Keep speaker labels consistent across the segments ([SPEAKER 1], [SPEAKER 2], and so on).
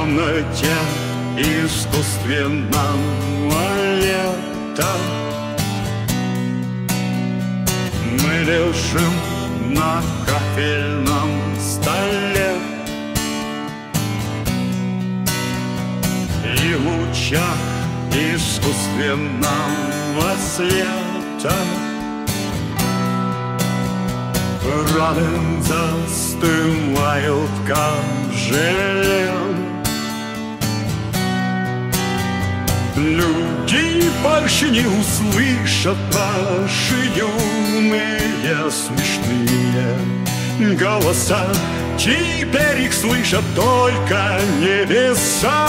[SPEAKER 1] комнате искусственного лета мы лежим на кафельном столе и в лучах искусственного света раны застывают, как желе. Люди больше не услышат наши юные смешные голоса. Теперь их слышат только небеса.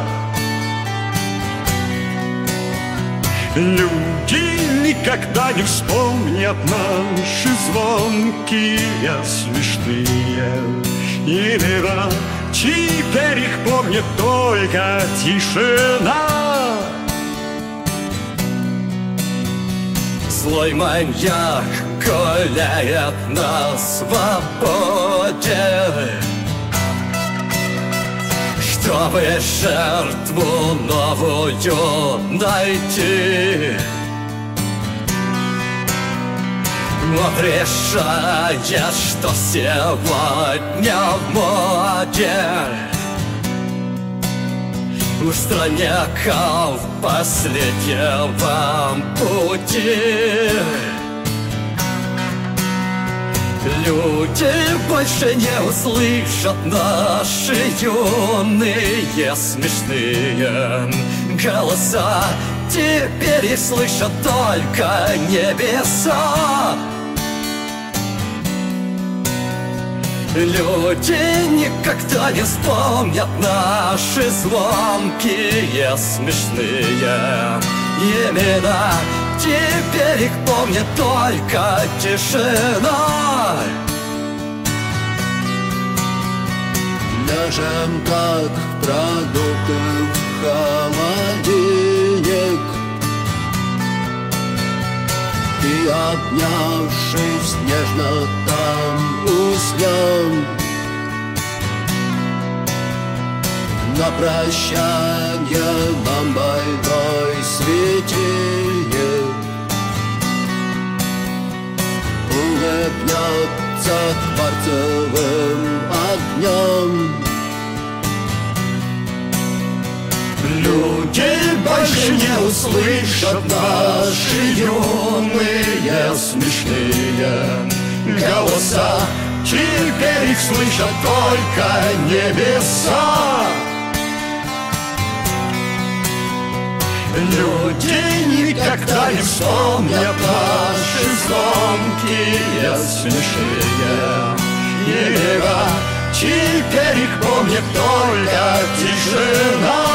[SPEAKER 1] Люди никогда не вспомнят наши звонкие смешные имена. Теперь их помнит только тишина.
[SPEAKER 2] Злой маньяк гуляет на свободе, чтобы жертву новую найти. Он решает, что сегодня в моде у странников последнего пути. Люди больше не услышат наши юные смешные голоса. Теперь их слышат только небеса. Люди никогда не вспомнят наши звонкие смешные имена. Теперь их помнит только тишина.
[SPEAKER 3] Ляжем, как продукты в холодильник, и, обнявшись, нежно там уснем. На прощанье нам больной светильник улыбнется кварцевым огнем.
[SPEAKER 1] Люди больше не услышат наши юные смешные голоса. Теперь их слышат только небеса. Люди никогда не вспомнят наши звонкие смешные имена. Теперь их помнит только тишина.